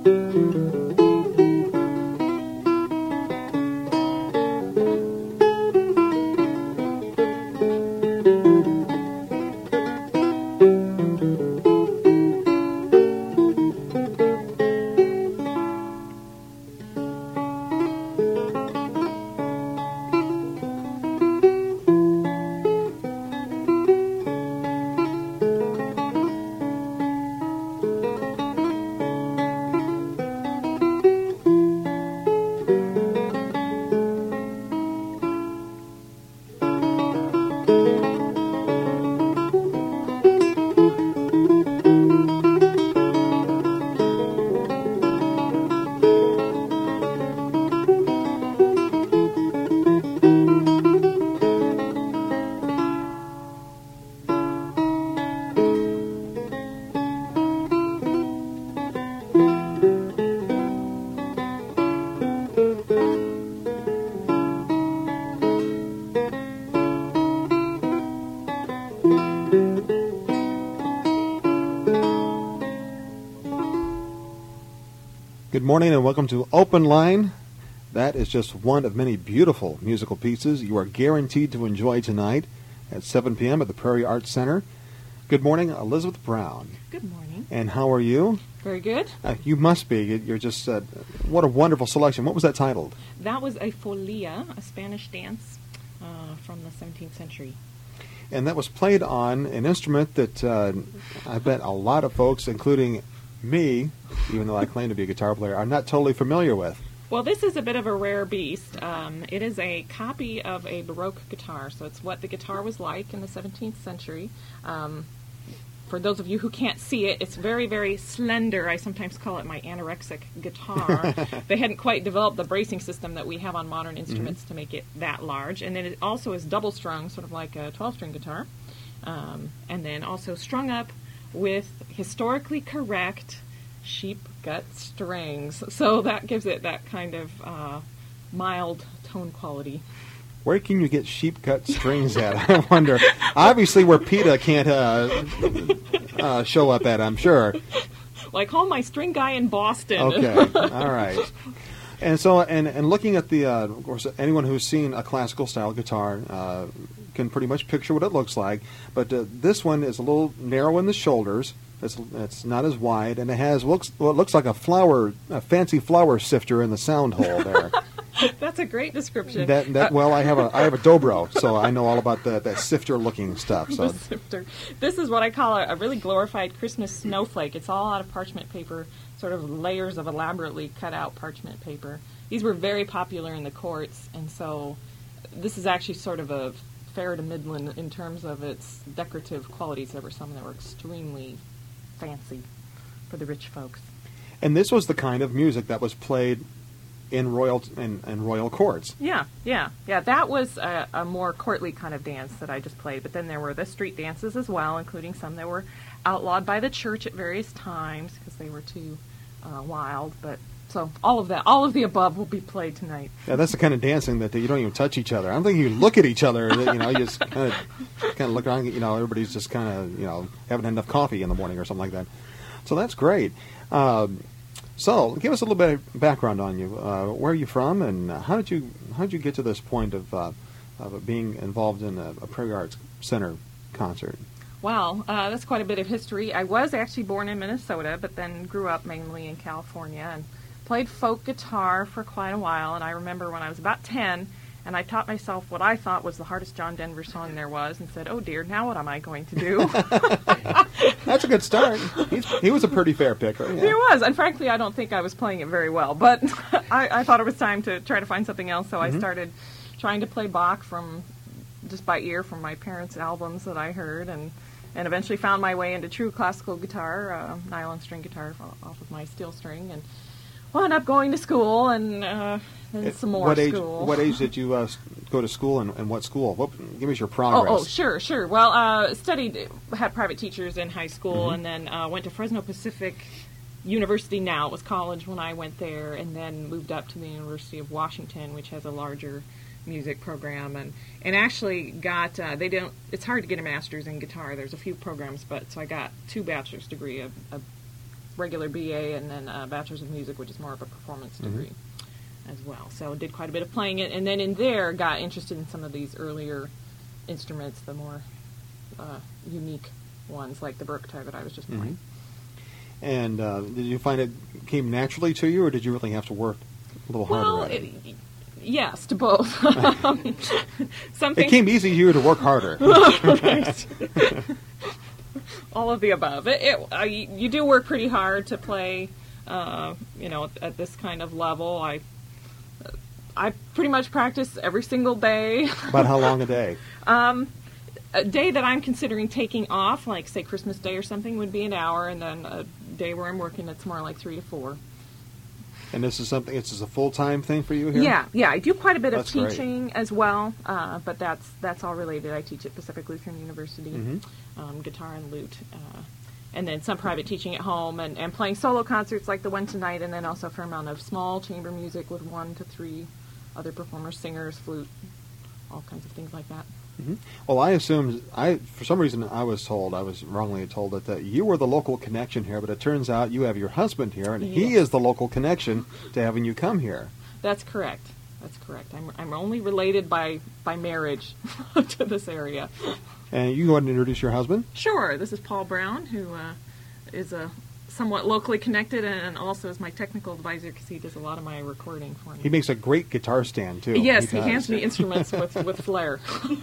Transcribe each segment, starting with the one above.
Good morning and welcome to Open Line. That is just one of many beautiful musical pieces you are guaranteed to enjoy tonight at 7 p.m. at the Prairie Arts Center. Good morning, Elizabeth Brown. Good morning. And how are you? Very good. You must be. You're just, what a wonderful selection. What was that titled? That was a folia, a Spanish dance from the 17th century. And that was played on an instrument that I bet a lot of folks, including me, even though I claim to be a guitar player, are not totally familiar with. Well, this is a bit of a rare beast. It is a copy of a Baroque guitar, so it's what the guitar was like in the 17th century. For those of you who can't see it, it's very, very slender. I sometimes call it my anorexic guitar. They hadn't quite developed the bracing system that we have on modern instruments to make it that large. And then it also is double-strung, sort of like a 12-string guitar. And then also strung up with historically correct sheep gut strings. So that gives it that kind of mild tone quality. Where can you get sheep cut strings at? I wonder. Obviously where PETA can't show up at, I'm sure. Well, I call my string guy in Boston. Okay, all right. And so, and looking at the, of course, anyone who's seen a classical style guitar can pretty much picture what it looks like. But this one is a little narrow in the shoulders. It's not as wide, and it has what looks like a fancy flour sifter in the sound hole there. That's a great description. Well, I have a dobro, so I know all about that sifter-looking stuff. So. The sifter. This is what I call a really glorified Christmas snowflake. It's all out of parchment paper, sort of layers of elaborately cut-out parchment paper. These were very popular in the courts, and so this is actually sort of a fair to Midland in terms of its decorative qualities. There were some that were extremely fancy for the rich folks. And this was the kind of music that was played in royal courts. Yeah. That was a more courtly kind of dance that I just played. But then there were the street dances as well, including some that were outlawed by the church at various times because they were too wild. But so all of the above will be played tonight. Yeah, that's the kind of dancing that you don't even touch each other. I don't think you look at each other. You just kind of look around. Everybody's just kind of haven't had enough coffee in the morning or something like that. So that's great. So, give us a little bit of background on you. Where are you from, and how did you get to this point of being involved in a Prairie Arts Center concert? Well, that's quite a bit of history. I was actually born in Minnesota, but then grew up mainly in California and played folk guitar for quite a while. And I remember when I was about 10, and I taught myself what I thought was the hardest John Denver song there was, and said, "Oh dear, now what am I going to do?" That's a good start. He was a pretty fair picker. Yeah. He was, and frankly, I don't think I was playing it very well. But I thought it was time to try to find something else, so I started trying to play Bach from just by ear from my parents' albums that I heard, and eventually found my way into true classical guitar, nylon string guitar off of my steel string, and wound up going to school and then some more school. What age did you go to school, and what school? Give us your progress. Oh, sure. Well, had private teachers in high school, and then went to Fresno Pacific University now. It was college when I went there, and then moved up to the University of Washington, which has a larger music program, and actually got, it's hard to get a master's in guitar. There's a few programs, so I got 2 bachelor's degree, a regular BA, and then a Bachelor's of Music, which is more of a performance degree as well. So did quite a bit of playing it, and then in there got interested in some of these earlier instruments, the more unique ones, like the Baroque guitar that I was just playing. And did you find it came naturally to you, or did you really have to work a little harder at it? Yes, to both. It came easy to you to work harder. Right. All of the above. You do work pretty hard to play, at this kind of level. I pretty much practice every single day. About how long a day? A day that I'm considering taking off, like say Christmas Day or something, would be an hour, and then a day where I'm working, it's more like 3 to 4. And this is a full-time thing for you here? Yeah. I do quite a bit of That's teaching as well, but that's all related. I teach at Pacific Lutheran University, guitar and lute, and then some private teaching at home, and playing solo concerts like the one tonight, and then also a fair amount of small chamber music with 1 to 3 other performers, singers, flute, all kinds of things like that. Well, I assumed, for some reason I was wrongly told that you were the local connection here, but it turns out you have your husband here, and he is the local connection to having you come here. That's correct. I'm only related by marriage to this area. And you can go ahead and introduce your husband. Sure. This is Paul Brown, who is somewhat locally connected, and also is my technical advisor because he does a lot of my recording for me. He makes a great guitar stand, too. Yes, he hands me instruments with flair.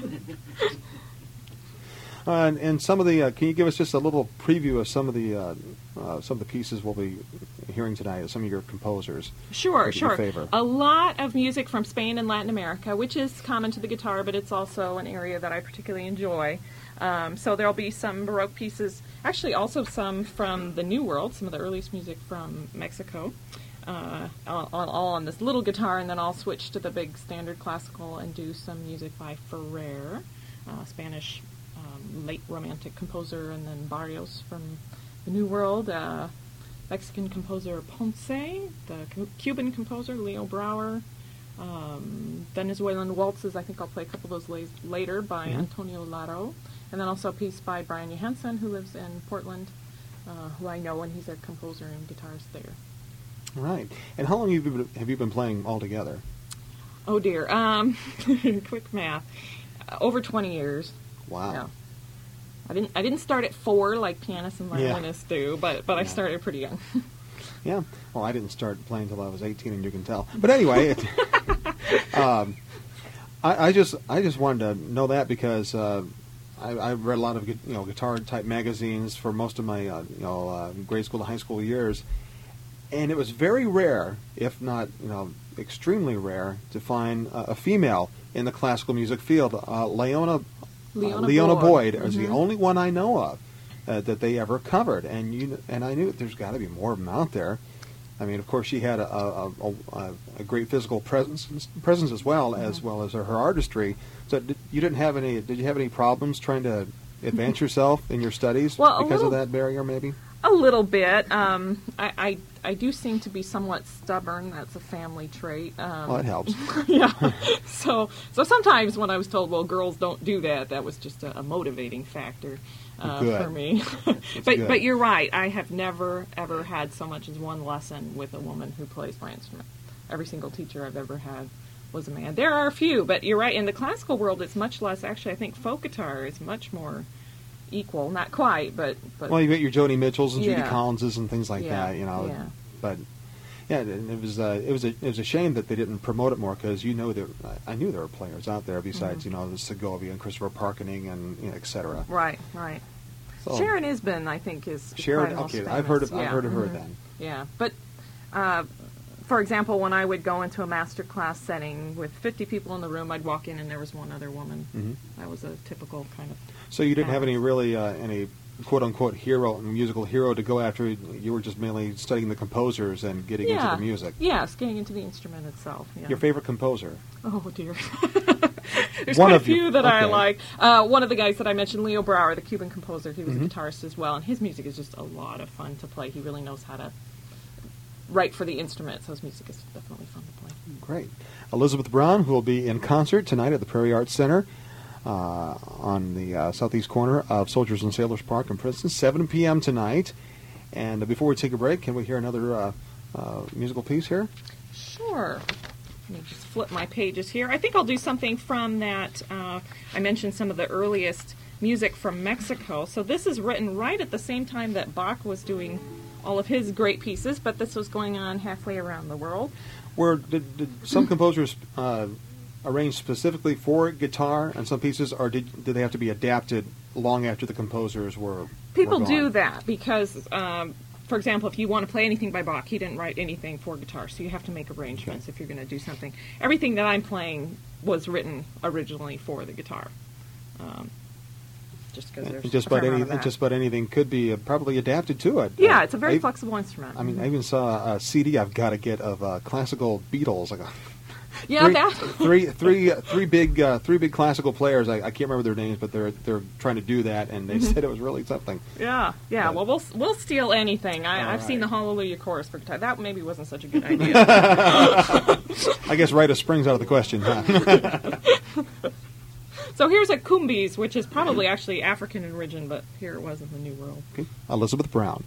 And some of the, can you give us just a little preview of some of the pieces we'll be hearing tonight, some of your composers? Sure. Your favor. A lot of music from Spain and Latin America, which is common to the guitar, but it's also an area that I particularly enjoy. So there'll be some Baroque pieces, actually also some from the New World, some of the earliest music from Mexico, all on this little guitar, and then I'll switch to the big standard classical and do some music by Ferrer, Spanish late Romantic composer, and then Barrios from the New World, Mexican composer Ponce, the Cuban composer Leo Brouwer, Venezuelan waltzes. I think I'll play a couple of those later by Antonio Laro, and then also a piece by Brian Johansson, who lives in Portland, who I know, and he's a composer and guitarist there. All right. And how long have you been playing altogether? Oh dear, quick math, over 20 years. Wow. Yeah. I didn't start at 4 like pianists and violinists do, but I started pretty young. Yeah. Well, I didn't start playing until I was 18, and you can tell. But anyway, I just wanted to know that because I read a lot of guitar type magazines for most of my grade school to high school years, and it was very rare, if not extremely rare, to find a female in the classical music field. Leona Boyd is the only one I know of that they ever covered, and I knew there's got to be more of them out there. I mean, of course, she had a great physical presence as well as her artistry. So, did you have any problems trying to advance yourself in your studies because of that barrier, maybe? A little bit. I do seem to be somewhat stubborn. That's a family trait. Well, it helps. Yeah. So sometimes when I was told, well, girls don't do that, that was just a motivating factor for me. But you're right. I have never, ever had so much as one lesson with a woman who plays my instrument. Every single teacher I've ever had was a man. There are a few, but you're right. In the classical world, it's much less. Actually, I think folk guitar is much more equal, not quite, but well, you got your Joni Mitchells and Judy Collinses and things like that, Yeah. But it was a shame that they didn't promote it more because I knew there were players out there besides the Segovia and Christopher Parkening and etc. Right. So, Sharon Isbin, I think, is Sharon. Okay, famous. I've heard of her then. Yeah, but for example, when I would go into a master class setting with 50 people in the room, I'd walk in and there was one other woman. That was a typical kind of. So you didn't have any quote-unquote musical hero to go after. You were just mainly studying the composers and getting into the music. Yes, getting into the instrument itself. Yeah. Your favorite composer? Oh, dear. There's quite a few that I like. One of the guys that I mentioned, Leo Brouwer, the Cuban composer, he was a guitarist as well, and his music is just a lot of fun to play. He really knows how to write for the instrument, so his music is definitely fun to play. Great. Elizabeth Brown, who will be in concert tonight at the Prairie Arts Center on the southeast corner of Soldiers and Sailors Park in Princeton, 7 p.m. tonight. And before we take a break, can we hear another musical piece here? Sure. Let me just flip my pages here. I think I'll do something from that. I mentioned some of the earliest music from Mexico. So this is written right at the same time that Bach was doing all of his great pieces, but this was going on halfway around the world. Did some composers arrange specifically for guitar on some pieces, or did they have to be adapted long after the composers were People gone? do that because, for example, if you want to play anything by Bach, he didn't write anything for guitar, so you have to make arrangements if you're going to do something. Everything that I'm playing was written originally for the guitar. Just because there's just about anything could be probably adapted to it. Yeah, it's a very flexible instrument. I mean, I even saw a CD I've got to get of classical Beatles, like three big classical players. I can't remember their names, but they're trying to do that, and they said it was really something. Yeah. But, well, we'll steal anything. I've seen the Hallelujah chorus for guitar. That maybe wasn't such a good idea. I guess Rite of Spring's out of the question, huh? So here's a Cumbis, which is probably actually African in origin, but here it was in the New World. Okay. Elizabeth Brown.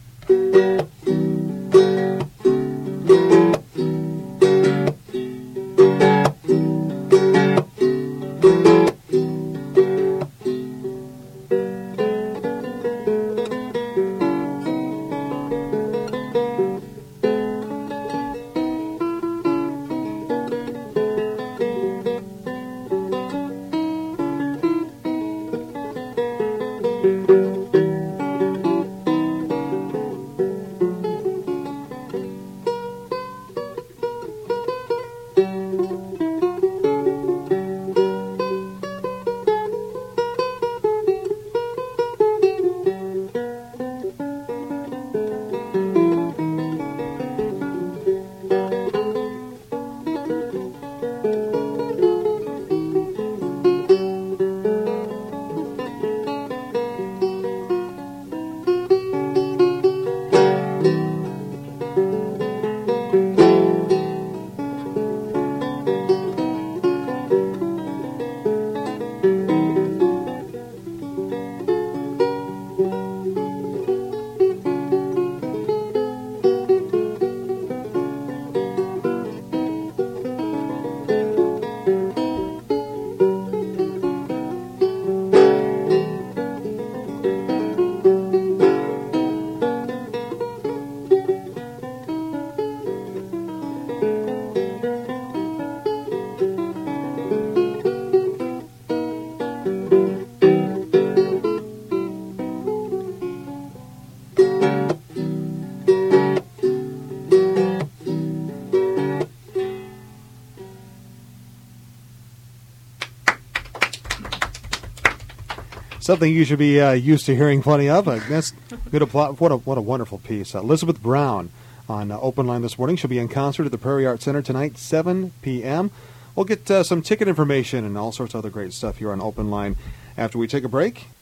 Something you should be used to hearing plenty of. That's good applause. What a wonderful piece. Elizabeth Brown on Open Line this morning. She'll be in concert at the Prairie Arts Center tonight, 7 p.m. We'll get some ticket information and all sorts of other great stuff here on Open Line after we take a break.